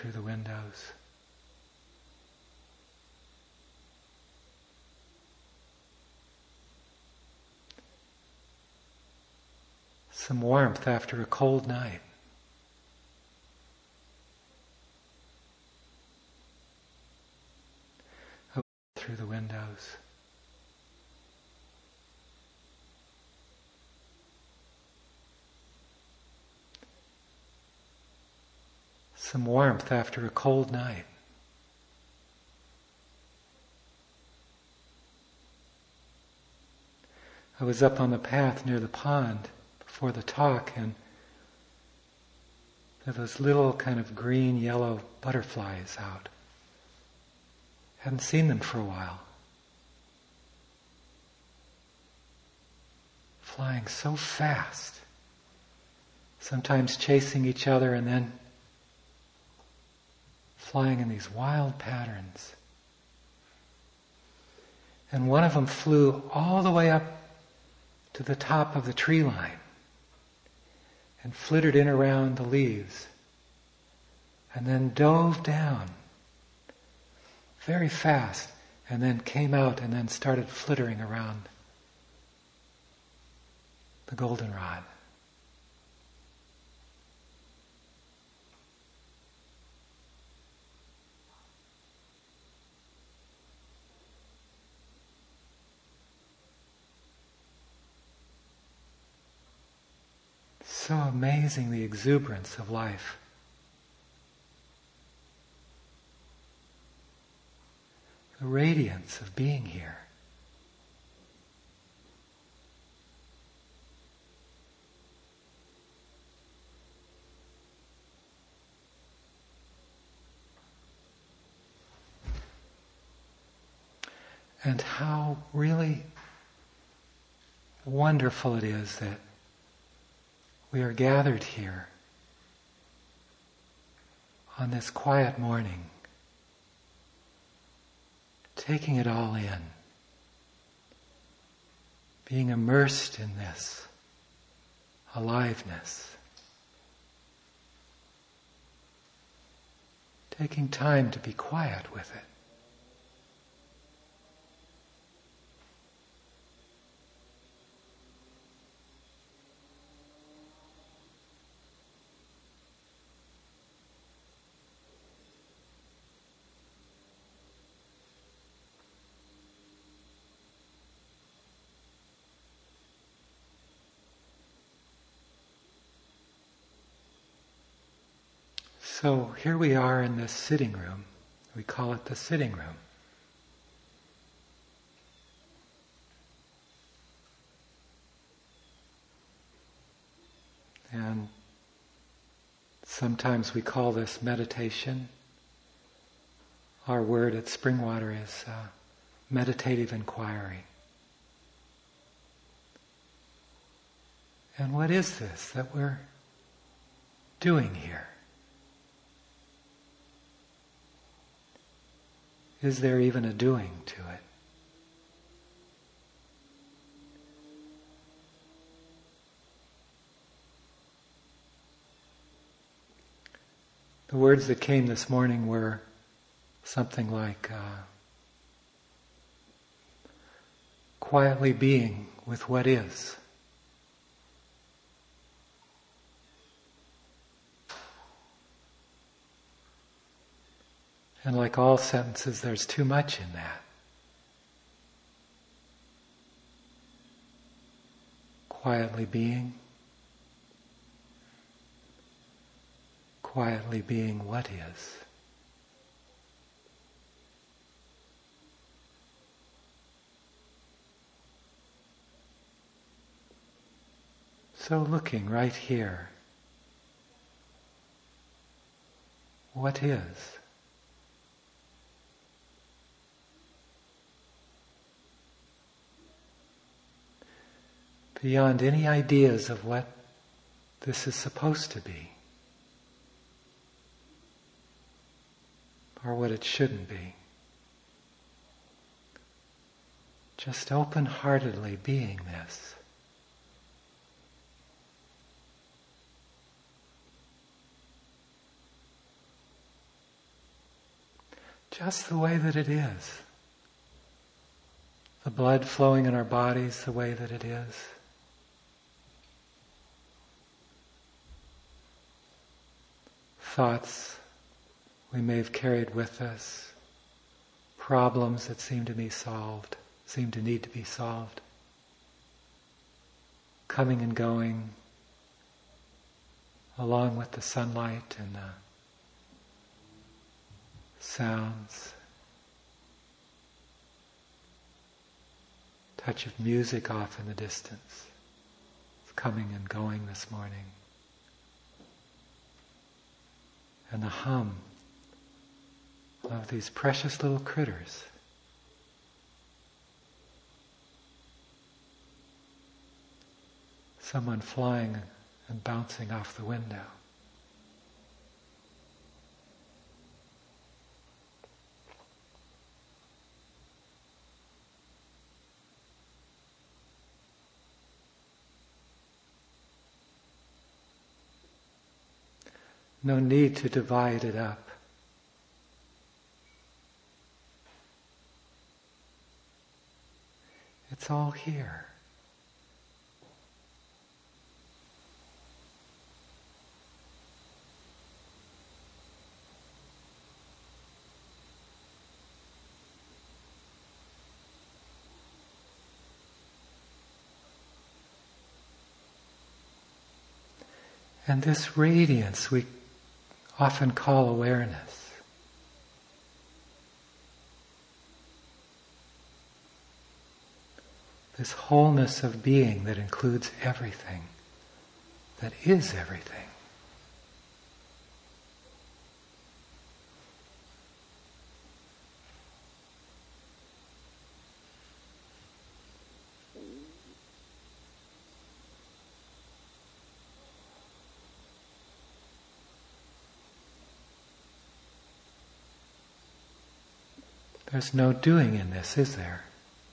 through the windows. Some warmth after a cold night. Through the windows. Some warmth after a cold night. I was up on the path near the pond before the talk, and there were those little kind of green, yellow butterflies out. Hadn't seen them for a while. Flying so fast. Sometimes chasing each other and then flying in these wild patterns. And one of them flew all the way up to the top of the tree line and flittered in around the leaves and then dove down very fast and then came out and then started flittering around the goldenrod. So amazing, the exuberance of life. The radiance of being here. And how really wonderful it is that we are gathered here on this quiet morning, taking it all in, being immersed in this aliveness, taking time to be quiet with it. So here we are in this sitting room. We call it the sitting room. And sometimes we call this meditation. Our word at Springwater is meditative inquiry. And what is this that we're doing here? Is there even a doing to it? The words that came this morning were something like quietly being with what is. And like all sentences, there's too much in that. Quietly being what is. So looking right here, what is? Beyond any ideas of what this is supposed to be, or what it shouldn't be. Just open-heartedly being this. just the way that it is. The blood flowing in our bodies the way that it is. Thoughts we may have carried with us. Problems that seem to need to be solved. Coming and going along with the sunlight and the sounds. Touch of music off in the distance. It's coming and going this morning. And the hum of these precious little critters. Someone flying and bouncing off the window. No need to divide it up. It's all here. And this radiance we often call awareness. This wholeness of being that includes everything, that is everything. There's no doing in this, is there?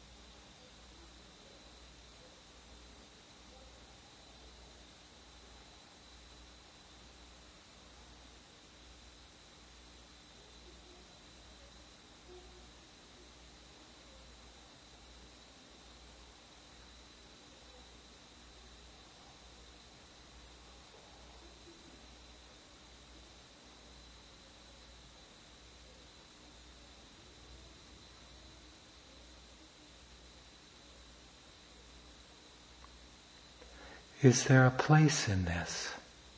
Is there a place in this?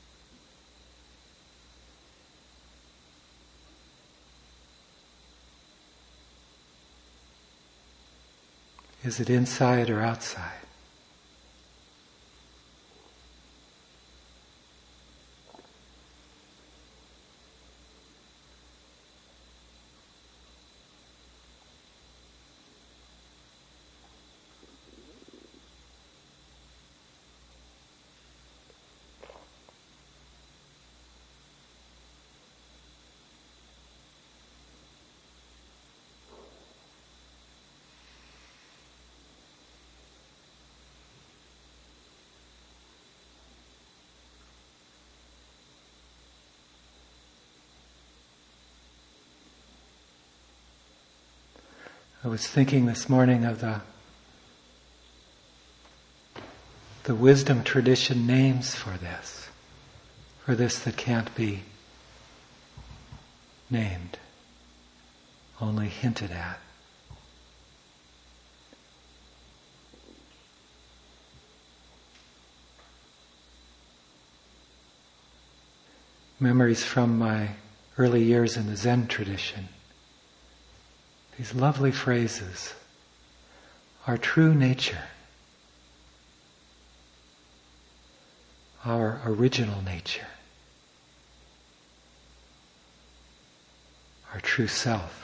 Is it inside or outside? I was thinking this morning of the wisdom tradition names for this that can't be named, only hinted at. Memories from my early years in the Zen tradition. These lovely phrases. Our true nature. Our original nature. Our true self.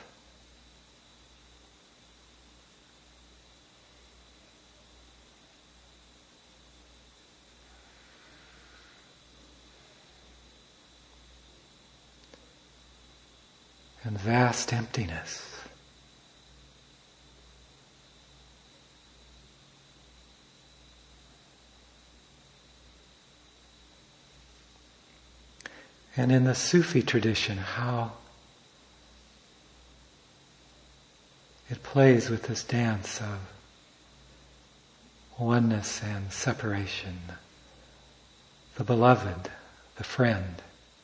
And vast emptiness. And in the Sufi tradition, how it plays with this dance of oneness and separation, the beloved, the friend.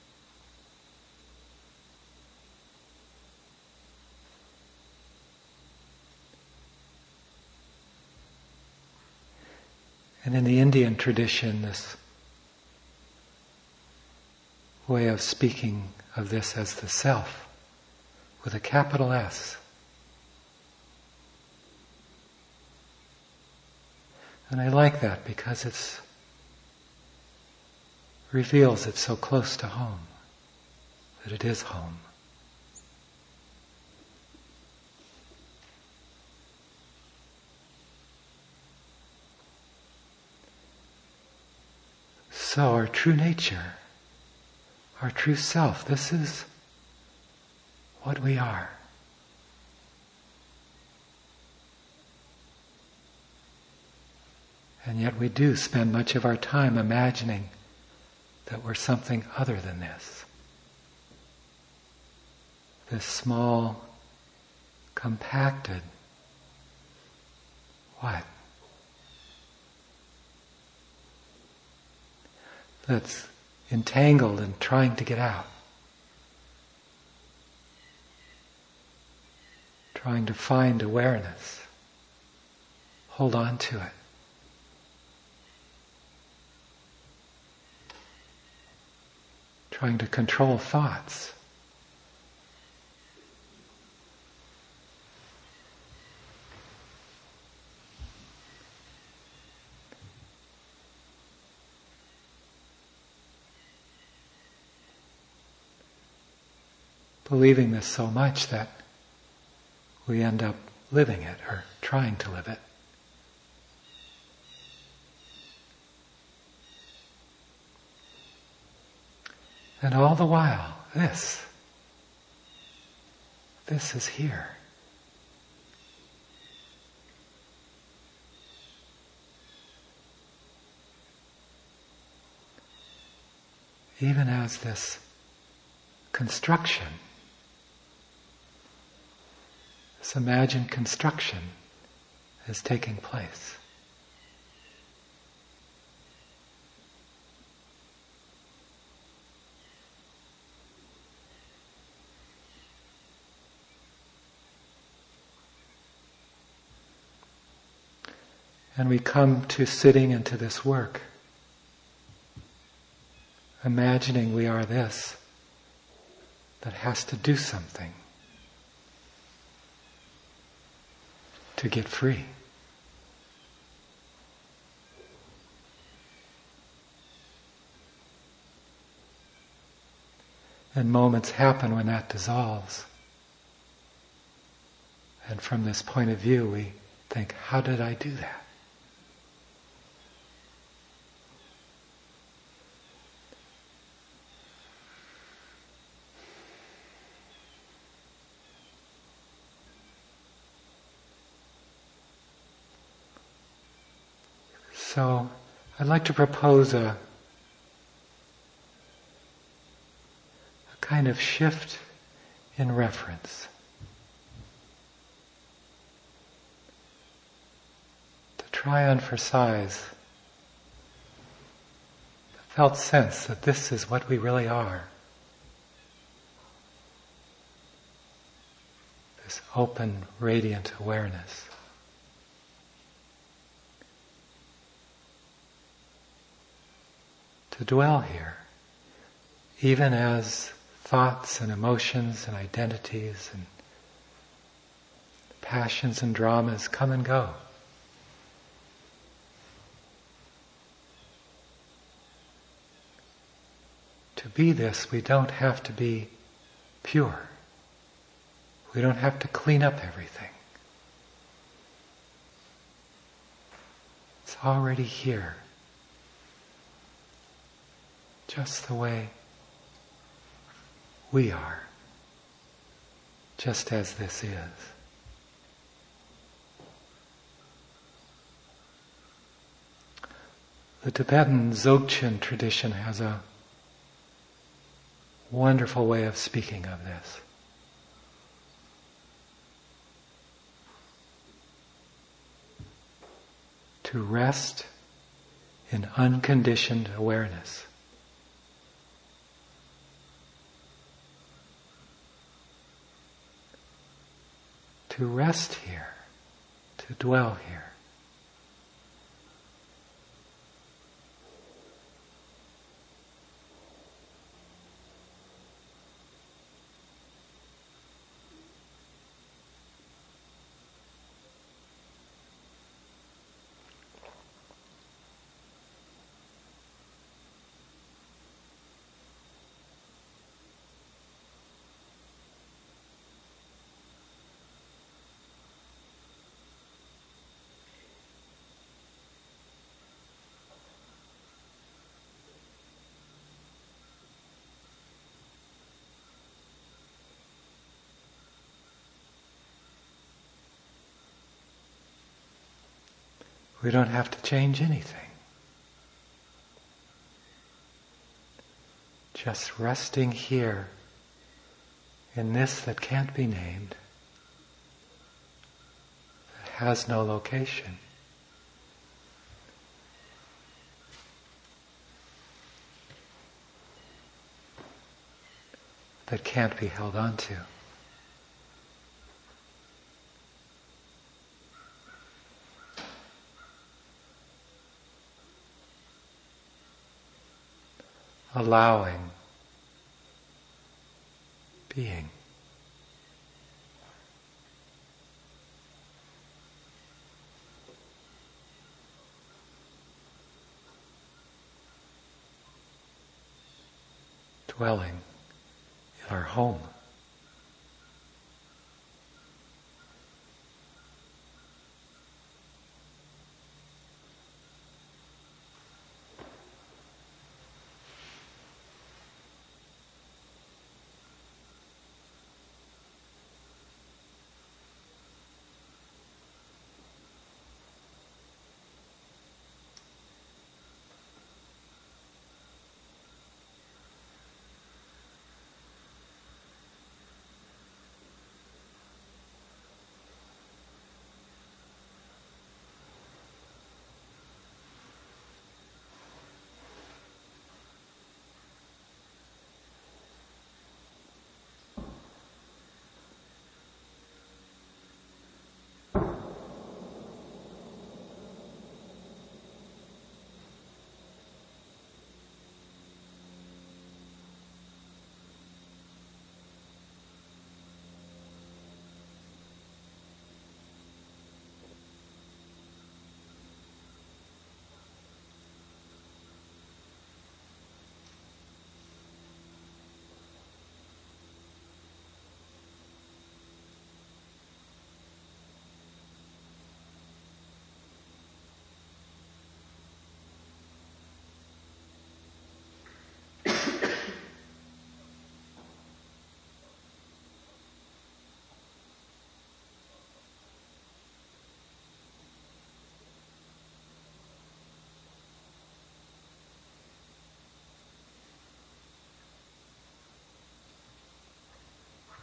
And in the Indian tradition, this way of speaking of this as the self, with a capital S. And I like that because it reveals it's so close to home, that it is home. So our true nature, our true self, this is what we are. And yet we do spend much of our time imagining that we're something other than this. This small, compacted, what? That's entangled and trying to get out. Trying to find awareness. Hold on to it. Trying to control thoughts. Believing this so much that we end up living it or trying to live it. And all the while, this is here. Even as this construction, this imagined construction is taking place. And we come to sitting into this work, imagining we are this that has to do something to get free. And moments happen when that dissolves. And from this point of view, we think, how did I do that? So I'd like to propose a kind of shift in reference. To try on for size the felt sense that this is what we really are. This open, radiant awareness. To dwell here, even as thoughts and emotions and identities and passions and dramas come and go. To be this, we don't have to be pure. We don't have to clean up everything. It's already here. Just the way we are, just as this is. The Tibetan Dzogchen tradition has a wonderful way of speaking of this. to rest in unconditioned awareness. To rest here, to dwell here. We don't have to change anything. Just resting here in this that can't be named, that has no location. That can't be held on to. Allowing, being. Dwelling in our home.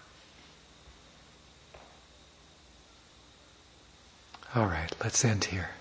All right, let's end here.